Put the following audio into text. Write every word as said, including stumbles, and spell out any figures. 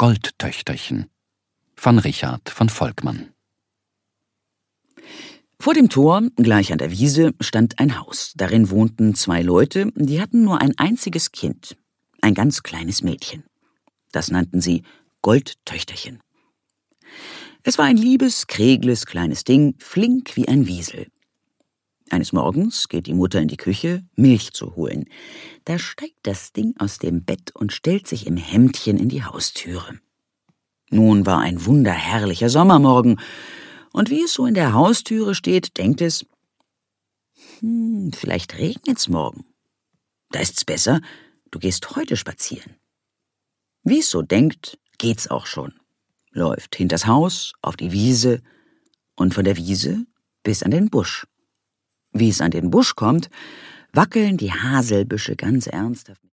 Goldtöchterchen von Richard von Volkmann. Vor dem Tor, gleich an der Wiese, stand ein Haus. Darin wohnten zwei Leute, die hatten nur ein einziges Kind, ein ganz kleines Mädchen. Das nannten sie Goldtöchterchen. Es war ein liebes, kregles, kleines Ding, flink wie ein Wiesel. Eines Morgens geht die Mutter in die Küche, Milch zu holen. Da steigt das Ding aus dem Bett und stellt sich im Hemdchen in die Haustüre. Nun war ein wunderherrlicher Sommermorgen, und wie es so in der Haustüre steht, denkt es, hm, vielleicht regnet's morgen. Da ist's besser, du gehst heute spazieren. Wie es so denkt, geht's auch schon. Läuft hinters Haus, auf die Wiese und von der Wiese bis an den Busch. Wie es an den Busch kommt, wackeln die Haselbüsche ganz ernsthaft.